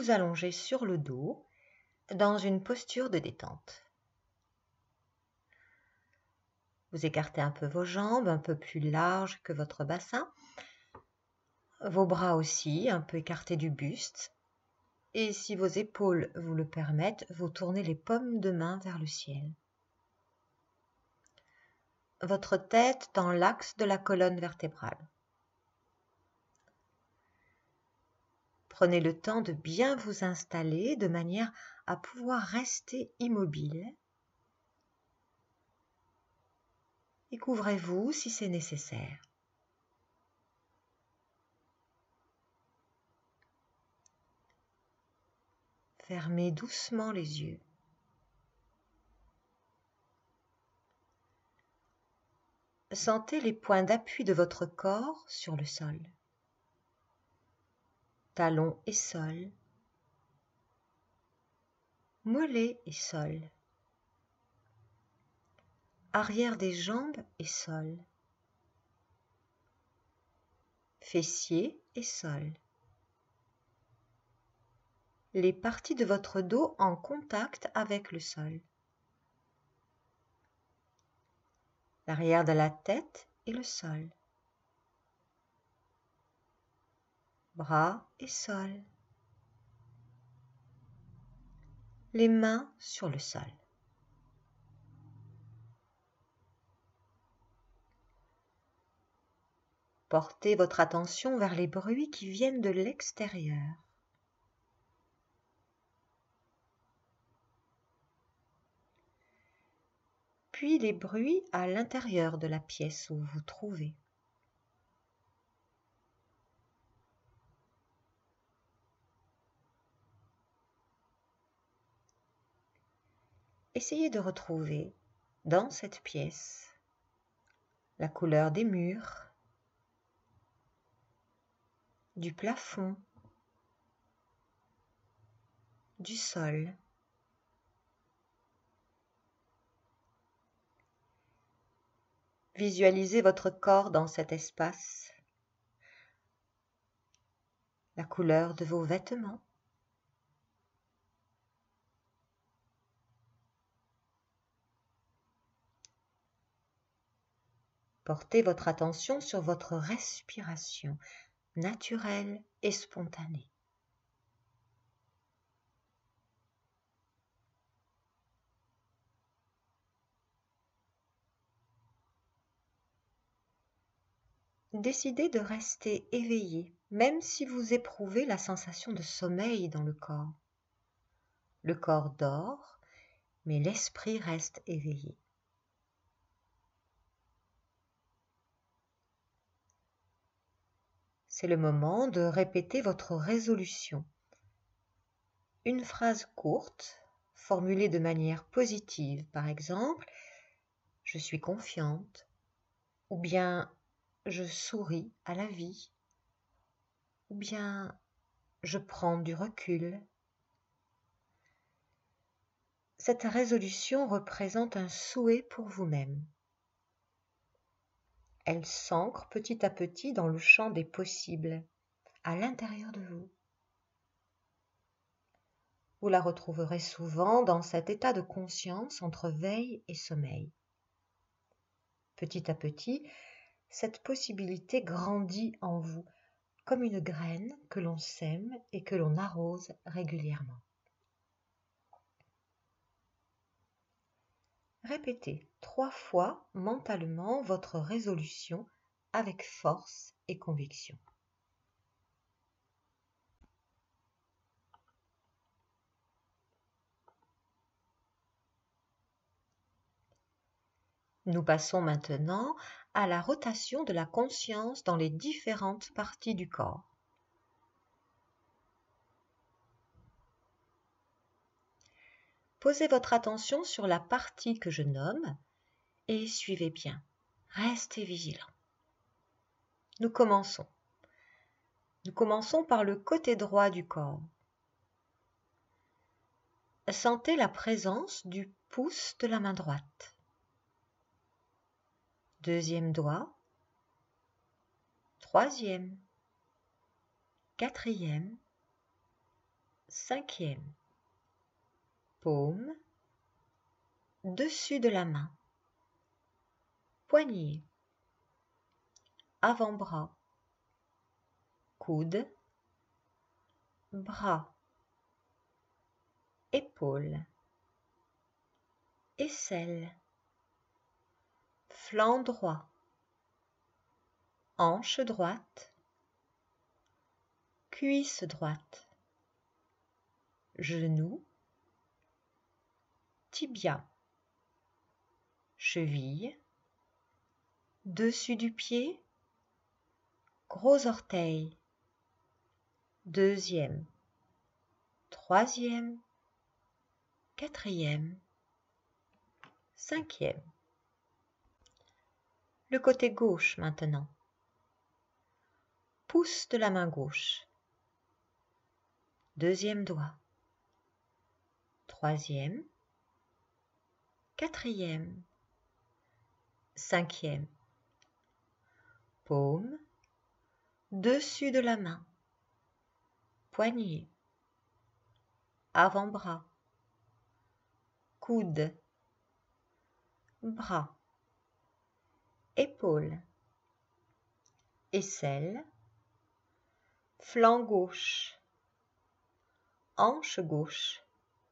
vous allongez sur le dos dans une posture de détente. Vous écartez un peu vos jambes, un peu plus larges que votre bassin, vos bras aussi, un peu écartés du buste, et si vos épaules vous le permettent, vous tournez les paumes de main vers le ciel. Votre tête dans l'axe de la colonne vertébrale. Prenez le temps de bien vous installer de manière à pouvoir rester immobile. Et couvrez-vous si c'est nécessaire. Fermez doucement les yeux. Sentez les points d'appui de votre corps sur le sol. Talons et sol. Mollets et sol. Arrière des jambes et sol. Fessiers et sol. Les parties de votre dos en contact avec le sol. L'arrière de la tête et le sol. Bras et sol. Les mains sur le sol. Portez votre attention vers les bruits qui viennent de l'extérieur. Puis les bruits à l'intérieur de la pièce où vous vous trouvez. Essayez de retrouver dans cette pièce la couleur des murs, du plafond, du sol. Visualisez votre corps dans cet espace, la couleur de vos vêtements. Portez votre attention sur votre respiration naturelle et spontanée. Décidez de rester éveillé, même si vous éprouvez la sensation de sommeil dans le corps. Le corps dort, mais l'esprit reste éveillé. C'est le moment de répéter votre résolution. Une phrase courte, formulée de manière positive, par exemple « Je suis confiante » ou bien « Je souris à la vie » ou bien « Je prends du recul ». Cette résolution représente un souhait pour vous-même. Elle s'ancre petit à petit dans le champ des possibles, à l'intérieur de vous. Vous la retrouverez souvent dans cet état de conscience entre veille et sommeil. Petit à petit, cette possibilité grandit en vous, comme une graine que l'on sème et que l'on arrose régulièrement. Répétez 3 fois mentalement votre résolution avec force et conviction. Nous passons maintenant à la rotation de la conscience dans les différentes parties du corps. Posez votre attention sur la partie que je nomme et suivez bien. Restez vigilant. Nous commençons. Nous commençons par le côté droit du corps. Sentez la présence du pouce de la main droite. Deuxième doigt. Troisième. Quatrième. 5e. Paume, dessus de la main, poignet, avant-bras, coude, bras, épaules, aisselle, flanc droit, hanche droite, cuisse droite, genou, tibia, cheville, dessus du pied, gros orteil, 2e, 3e, 4e, 5e. Le côté gauche maintenant. Pouce de la main gauche. 2e doigt. 3e, 4e, 5e. Paume, dessus de la main. Poignet, avant-bras, coude, bras, épaules, aisselle, flanc gauche, hanche gauche,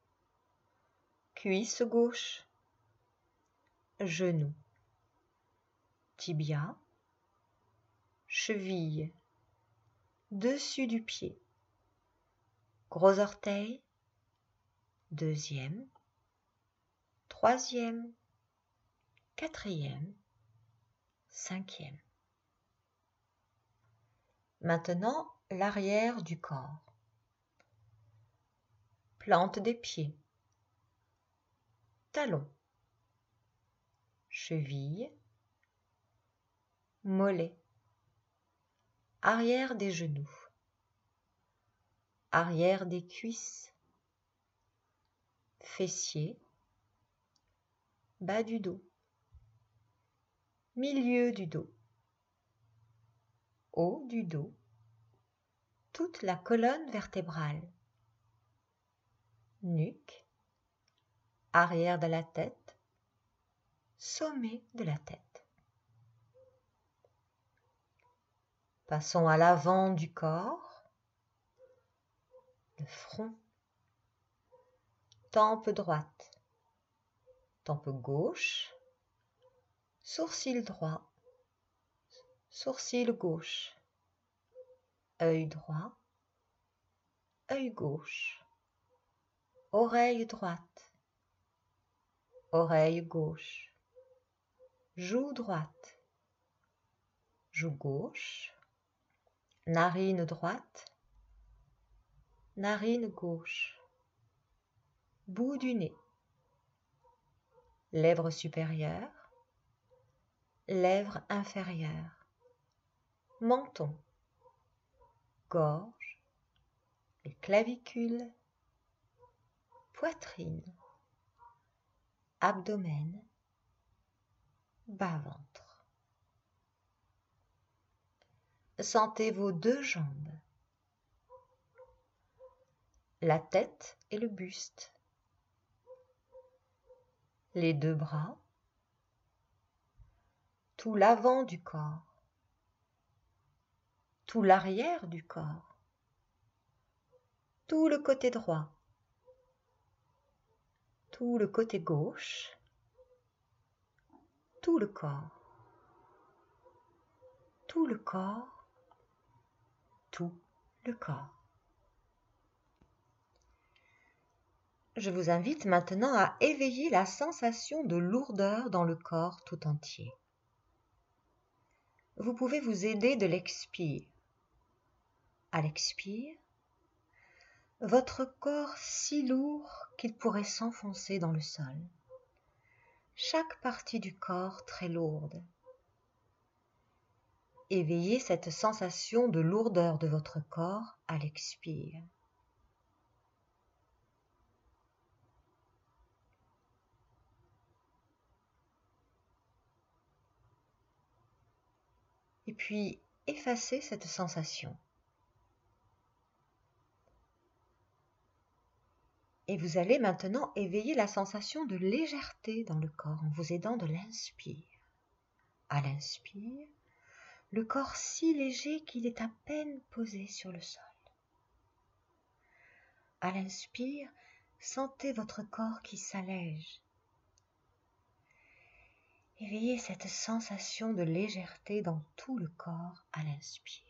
cuisse gauche, genou, tibia, cheville, dessus du pied, gros orteil, 2e, 3e, 4e, 5e. Maintenant, l'arrière du corps. Plante des pieds, talons, cheville, mollet, arrière des genoux, arrière des cuisses, fessiers, bas du dos, milieu du dos, haut du dos, toute la colonne vertébrale, nuque, arrière de la tête, sommet de la tête. Passons à l'avant du corps, le front, tempe droite, tempe gauche, sourcil droit, sourcil gauche, œil droit, œil gauche, oreille droite, oreille gauche, joue droite, joue gauche, narine droite, narine gauche, bout du nez, lèvres supérieures, lèvres inférieures, menton, gorge, les clavicules, poitrine, abdomen, bas-ventre. Sentez vos 2 jambes, la tête et le buste, les 2 bras, tout l'avant du corps, tout l'arrière du corps, tout le côté droit, tout le côté gauche, tout le corps, tout le corps, tout le corps. Je vous invite maintenant à éveiller la sensation de lourdeur dans le corps tout entier. Vous pouvez vous aider de l'expire. À l'expire, votre corps si lourd qu'il pourrait s'enfoncer dans le sol. Chaque partie du corps très lourde. Éveillez cette sensation de lourdeur de votre corps à l'expire. Et puis, effacez cette sensation. Et vous allez maintenant éveiller la sensation de légèreté dans le corps en vous aidant de l'inspire. À l'inspire, le corps si léger qu'il est à peine posé sur le sol. À l'inspire, sentez votre corps qui s'allège. Éveillez cette sensation de légèreté dans tout le corps à l'inspire.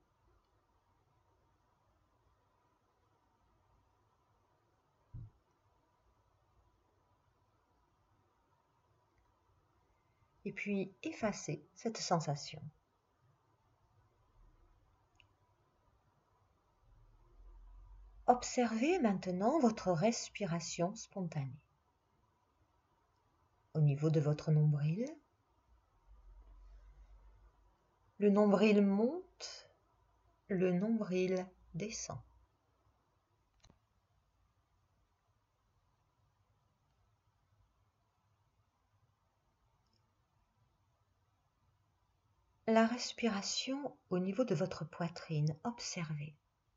Et puis effacez cette sensation. Observez maintenant votre respiration spontanée. Au niveau de votre nombril, le nombril monte, le nombril descend. La respiration au niveau de votre poitrine, observez.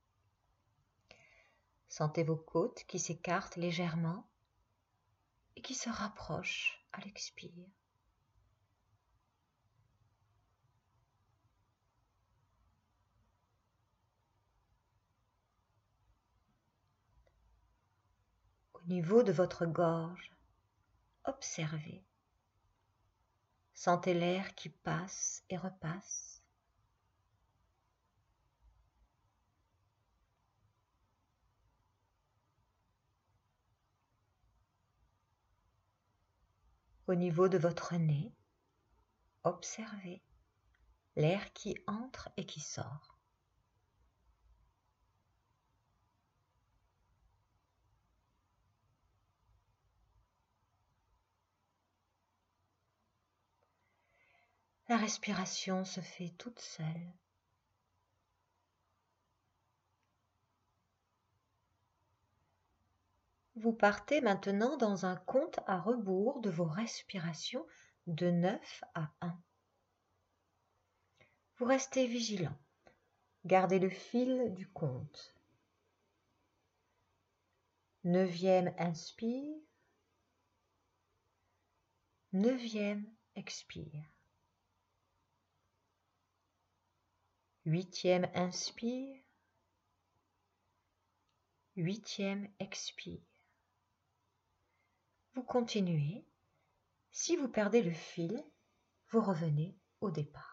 Sentez vos côtes qui s'écartent légèrement et qui se rapprochent à l'expire. Au niveau de votre gorge, observez. Sentez l'air qui passe et repasse. Au niveau de votre nez, observez l'air qui entre et qui sort. La respiration se fait toute seule. Vous partez maintenant dans un compte à rebours de vos respirations de 9 à 1. Vous restez vigilant. Gardez le fil du compte. 9e inspire. 9e expire. 8e inspire. 8e expire. Vous continuez. Si vous perdez le fil, vous revenez au départ.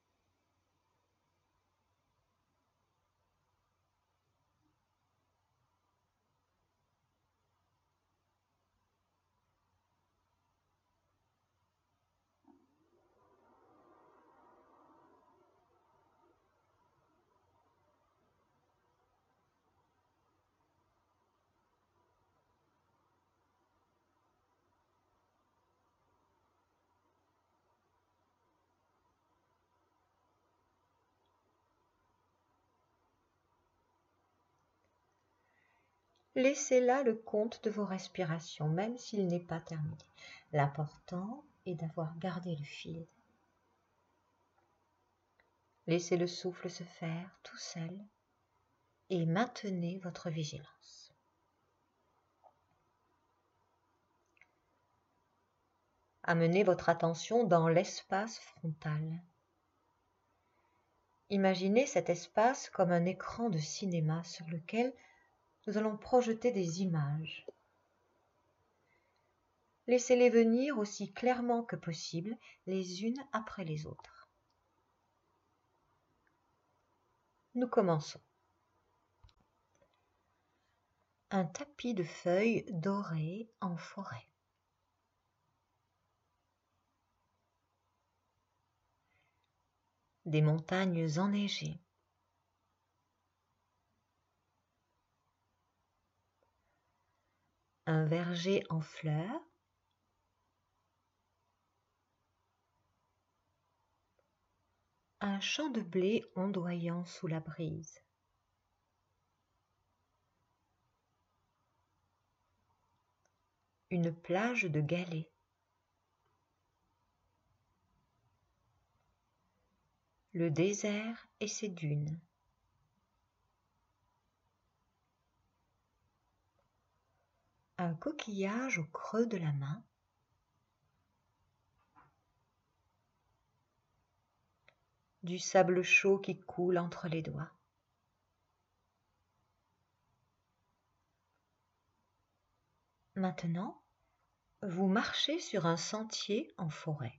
Laissez là le compte de vos respirations, même s'il n'est pas terminé. L'important est d'avoir gardé le fil. Laissez le souffle se faire tout seul et maintenez votre vigilance. Amenez votre attention dans l'espace frontal. Imaginez cet espace comme un écran de cinéma sur lequel nous allons projeter des images. Laissez-les venir aussi clairement que possible, les unes après les autres. Nous commençons. Un tapis de feuilles dorées en forêt. Des montagnes enneigées. Un verger en fleurs. Un champ de blé ondoyant sous la brise. Une plage de galets. Le désert et ses dunes. un coquillage au creux de la main, du sable chaud qui coule entre les doigts. Maintenant, vous marchez sur un sentier en forêt.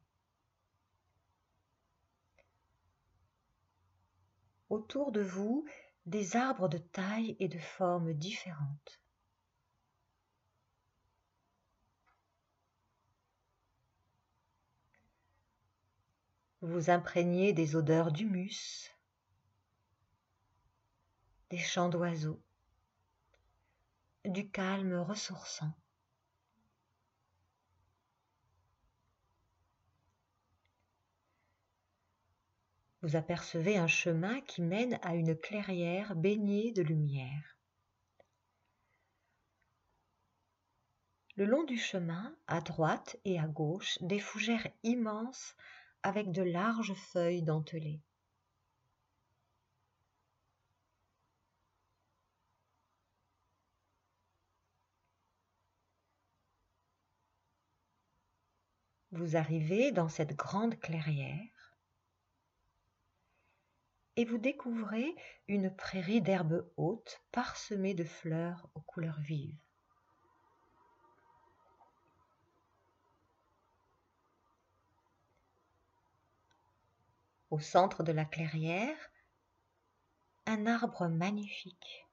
Autour de vous, des arbres de taille et de formes différentes. Vous imprégnez des odeurs d'humus, des chants d'oiseaux, du calme ressourçant. Vous apercevez un chemin qui mène à une clairière baignée de lumière. Le long du chemin, à droite et à gauche, des fougères immenses avec de larges feuilles dentelées. Vous arrivez dans cette grande clairière et vous découvrez une prairie d'herbes hautes parsemée de fleurs aux couleurs vives. Au centre de la clairière, un arbre magnifique,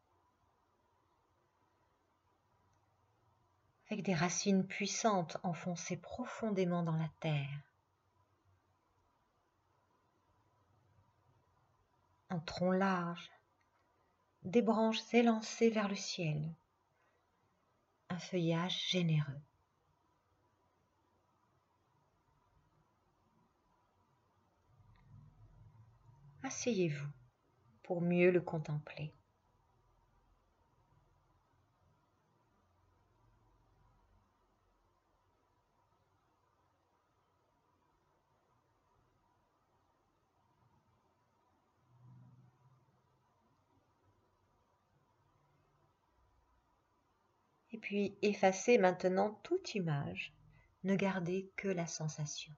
avec des racines puissantes enfoncées profondément dans la terre. Un tronc large, des branches élancées vers le ciel, un feuillage généreux. Asseyez-vous pour mieux le contempler. Et puis effacez maintenant toute image, ne gardez que la sensation.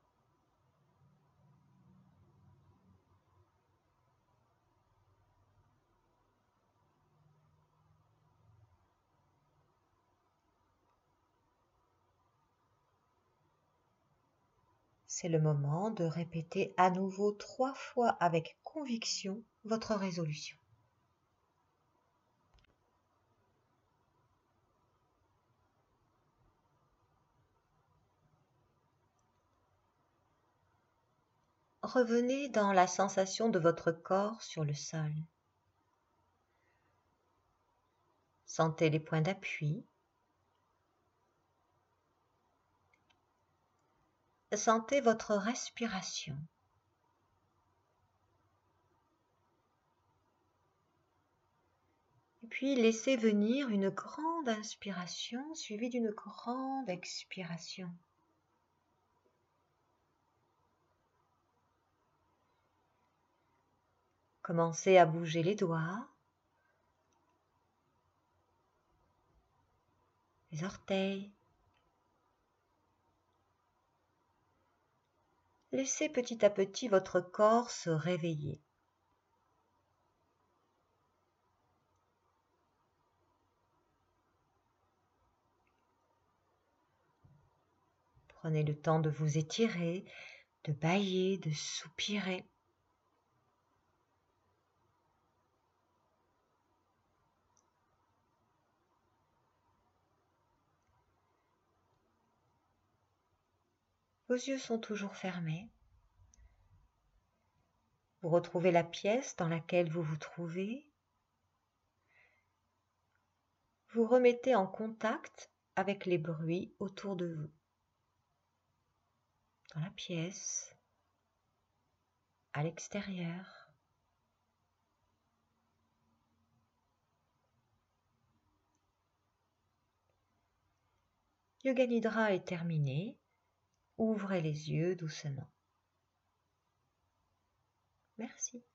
C'est le moment de répéter à nouveau 3 fois avec conviction votre résolution. Revenez dans la sensation de votre corps sur le sol. Sentez les points d'appui. Sentez votre respiration. Et puis laissez venir une grande inspiration suivie d'une grande expiration. Commencez à bouger les doigts, les orteils. Laissez petit à petit votre corps se réveiller. Prenez le temps de vous étirer, de bâiller, de soupirer. Vos yeux sont toujours fermés. Vous retrouvez la pièce dans laquelle vous vous trouvez. Vous remettez en contact avec les bruits autour de vous. Dans la pièce, à l'extérieur. Yoga Nidra est terminé. Ouvrez les yeux doucement. Merci.